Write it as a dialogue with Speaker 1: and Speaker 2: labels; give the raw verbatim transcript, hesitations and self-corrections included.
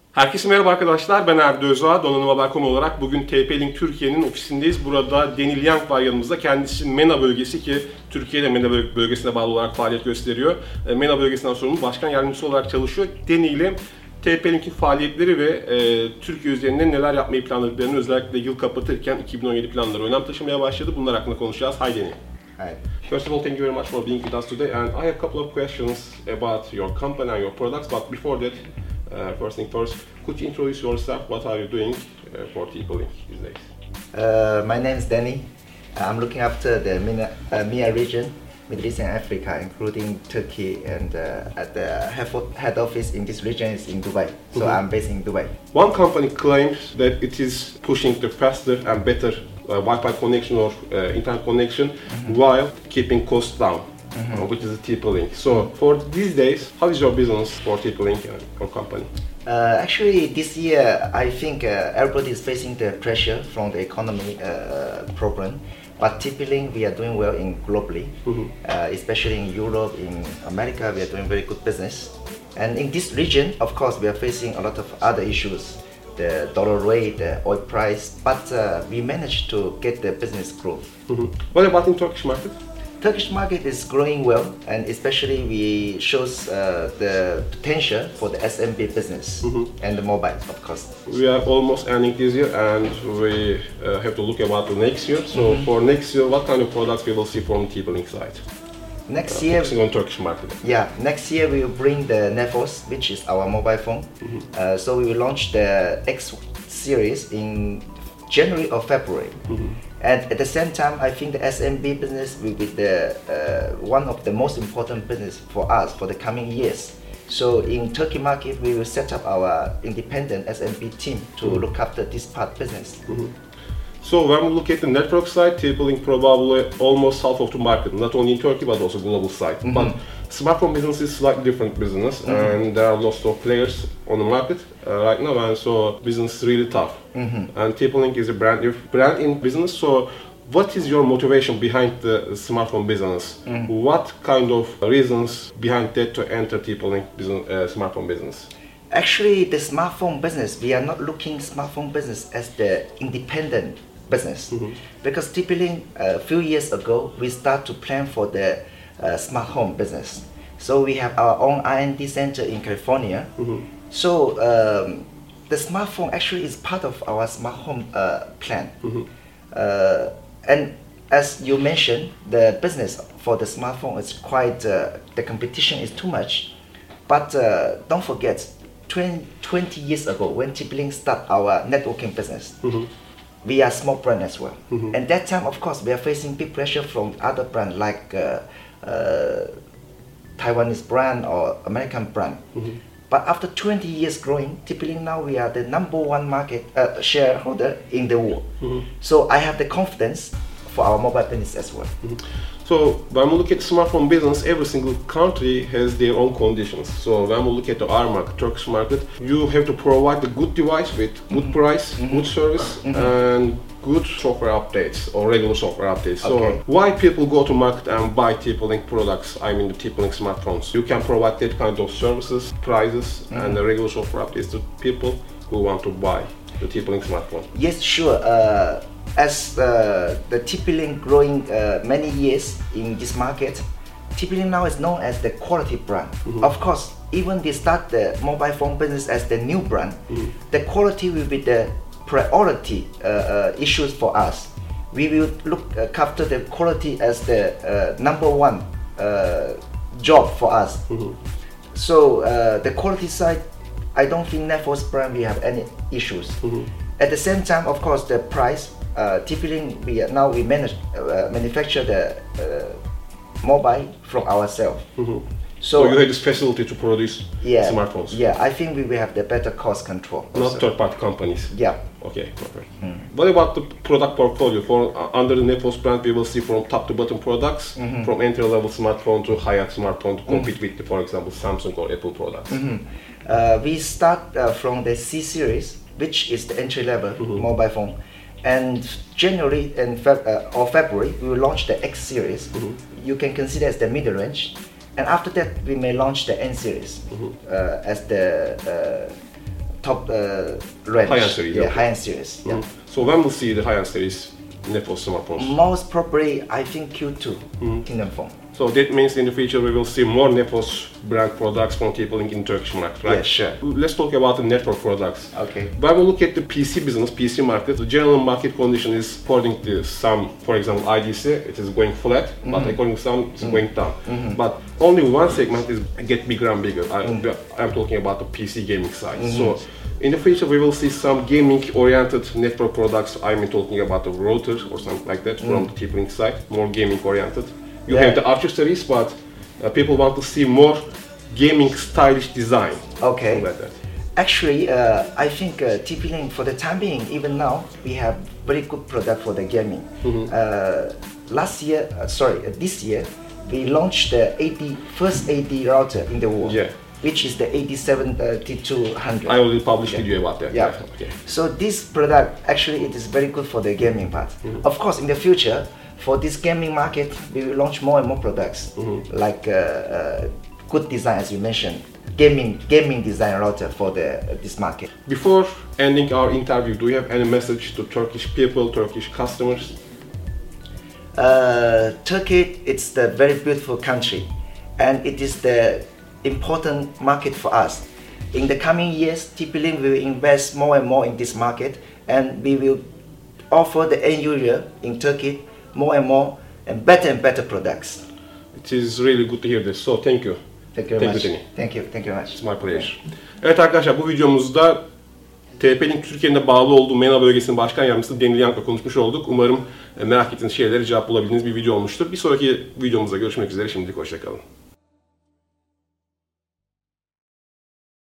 Speaker 1: Herkese merhaba arkadaşlar, ben Erdi Özağ, donanım haber nokta com olarak bugün T P Link Türkiye'nin ofisindeyiz. Burada Deni Liang var yanımızda. Kendisi MENA bölgesi ki Türkiye'de MENA bölgesine bağlı olarak faaliyet gösteriyor. MENA bölgesinden sorumlu başkan yardımcısı olarak çalışıyor. Deni ile T P Link'in faaliyetleri ve e, Türkiye üzerinde neler yapmayı planladıklarını özellikle yıl kapatırken iki bin on yedi planları önem taşımaya başladı. Bunlar hakkında konuşacağız. Hi Deni.
Speaker 2: Hi.
Speaker 1: First of all, thank you very much for being with us today. And I have a couple of questions about your company and your products. But before that, uh, first thing first, could you introduce yourself? What are you doing uh, for T P Link these days?
Speaker 2: Uh, my name is Danny. I'm looking after the MENA, uh, MEA region, Middle East and Africa, including Turkey, and uh, at the head office in this region is in Dubai. So mm-hmm. I'm based in Dubai.
Speaker 1: One company claims that it is pushing the faster and better uh, Wi-Fi connection or uh, internet connection mm-hmm. while keeping costs down, mm-hmm. uh, which is T P Link. So for these days, how is your business for T P Link and your company?
Speaker 2: Uh, actually, this year I think uh, everybody is facing the pressure from the economy uh, problem. But T P Link, we are doing well in globally, mm-hmm. uh, especially in Europe, in America, we are doing very good business. And in this region, of course, we are facing a lot of other issues, the dollar rate, the oil price, but uh, we managed to get the business growth.
Speaker 1: Mm-hmm. What about in Turkish market?
Speaker 2: Turkish market is growing well, and especially we shows uh, the potential for the S M B business mm-hmm. and the mobile, of course.
Speaker 1: We are almost ending this year, and we uh, have to look about the next year. So mm-hmm. for next year, what kind of products we will see from T P Link side?
Speaker 2: Next
Speaker 1: uh,
Speaker 2: year,
Speaker 1: focusing on Turkish market.
Speaker 2: Yeah, next year we will bring the Nefos, which is our mobile phone. Mm-hmm. uh, so we will launch the X series in January or February. Mm-hmm. And at the same time, I think the S M B business will be the uh, one of the most important business for us for the coming years. So in Turkey market, we will set up our independent S M B team to mm-hmm. look after this part business.
Speaker 1: Mm-hmm. So when we look at the network side, T P Link probably almost half of the market, not only in Turkey but also global side. Mm-hmm. But smartphone business is slightly different business, mm-hmm. and there are lots of players on the market uh, right now, and so business is really tough. Mm-hmm. And T P Link is a brand new brand in business. So what is your motivation behind the smartphone business? Mm-hmm. What kind of reasons behind that to enter T P Link business, uh, smartphone business?
Speaker 2: Actually, the smartphone business, we are not looking smartphone business as the independent business, mm-hmm. because T P Link a uh, few years ago we start to plan for the uh, smart home business. So we have our own R and D center in California. Mm-hmm. So um, the smartphone actually is part of our smart home uh, plan. Mm-hmm. uh, and as you mentioned, the business for the smartphone is quite, uh, the competition is too much. But uh, don't forget, twenty years ago when T P Link started our networking business, mm-hmm. we are small brand as well. Mm-hmm. And that time, of course, we are facing big pressure from other brands like uh, uh, Taiwanese brand or American brand. Mm-hmm. But after twenty years growing, T P Link now we are the number one market uh, shareholder in the world. Mm-hmm. So I have the confidence for our mobile business as well.
Speaker 1: Mm-hmm. So when we look at smartphone business, every single country has their own conditions. So when we look at the our market, Turkish market, you have to provide the good device with good mm-hmm. price, mm-hmm. good service, mm-hmm. and good software updates or regular software updates. So okay. why people go to market and buy T P Link products? I mean the T P Link smartphones. You can provide that kind of services, prices, mm-hmm. and the regular software updates to people who want to buy the T P Link smartphone.
Speaker 2: Yes, sure. Uh, As uh, the T P Link growing uh, many years in this market, T P Link now is known as the quality brand. Mm-hmm. Of course, even they start the mobile phone business as the new brand, mm-hmm. the quality will be the priority uh, uh, issues for us. We will look uh, after the quality as the uh, number one uh, job for us. Mm-hmm. So uh, the quality side, I don't think Nefos brand will have any issues. Mm-hmm. At the same time, of course, the price. Uh, T P Link, we now we manage uh, manufacture the uh, mobile from ourselves. Mm-hmm.
Speaker 1: So, so you have the specialty to produce
Speaker 2: yeah,
Speaker 1: smartphones.
Speaker 2: Yeah, I think we will have the better cost control.
Speaker 1: Not third-party companies.
Speaker 2: Yeah.
Speaker 1: Okay, perfect. Mm. What about the product portfolio? For uh, under the Nefos brand, we will see from top to bottom products, mm-hmm. from entry-level smartphone to high-end smartphone to compete mm-hmm. with, for example, Samsung or Apple products.
Speaker 2: Mm-hmm. Uh, we start uh, from the C series, which is the entry-level mm-hmm. mobile phone. And January and Feb- uh, or February, we will launch the X series. Mm-hmm. You can consider as the middle range. And after that, we may launch the N series mm-hmm. uh, as the uh, top uh, range.
Speaker 1: High-end series,
Speaker 2: Yeah,
Speaker 1: okay.
Speaker 2: high-end series. Yeah.
Speaker 1: Mhm. So when we'll see the high-end series Nepos smartphones?
Speaker 2: Most probably, I think Q two, Kingdom Phone.
Speaker 1: So that means in the future we will see more Nepos brand products from T-Link in Turkish market, right?
Speaker 2: Yeah, sure.
Speaker 1: Let's talk about the network products.
Speaker 2: Okay.
Speaker 1: When we look at the P C business, P C market, the general market condition is according to some, for example, I D C, it is going flat, mm-hmm. but according to some, it's mm-hmm. going down. Mm-hmm. But only one segment is get bigger and bigger. I, mm-hmm. I'm talking about the P C gaming side. Mm-hmm. So in the future, we will see some gaming-oriented network products. I'm talking about the router or something like that mm. from the T-Link side, more gaming-oriented. You yeah. have the Archer series, but uh, people want to see more gaming stylish design.
Speaker 2: Okay.
Speaker 1: Like that.
Speaker 2: Actually, uh, I think uh, T-Link, for the time being, even now, we have very good product for the gaming. Mm-hmm. uh, last year, uh, sorry, uh, this year, we launched the A D, first A D router in the world.
Speaker 1: Yeah.
Speaker 2: Which is the A D seventy-two hundred.
Speaker 1: I already published
Speaker 2: yeah.
Speaker 1: video about that.
Speaker 2: Yeah.
Speaker 1: yeah. Okay.
Speaker 2: So this product, actually, it is very good for the gaming part. Mm-hmm. Of course, in the future, for this gaming market, we will launch more and more products, mm-hmm. like uh, uh, good design, as you mentioned, gaming gaming design router for the uh, this market.
Speaker 1: Before ending our interview, do you have any message to Turkish people, Turkish customers?
Speaker 2: Uh, Turkey, it's the very beautiful country, and it is the important market for us. In the coming years, T-Link will invest more and more in this market, and we will offer the end user in Turkey more and more and better and better products.
Speaker 1: It is really good to hear this. So thank you.
Speaker 2: Thank you very much. Thank you. Thank you very much.
Speaker 1: It's my pleasure. Evet arkadaşlar, bu videomuzda T-Link Türkiye'nin bağlı olduğu MENA bölgesinin başkan yardımcısı Daniel Young'la konuşmuş olduk. Umarım merak ettiğiniz şeylere cevap bulabildiğiniz bir video olmuştur. Bir sonraki videomuzda görüşmek üzere. Şimdilik hoşça kalın.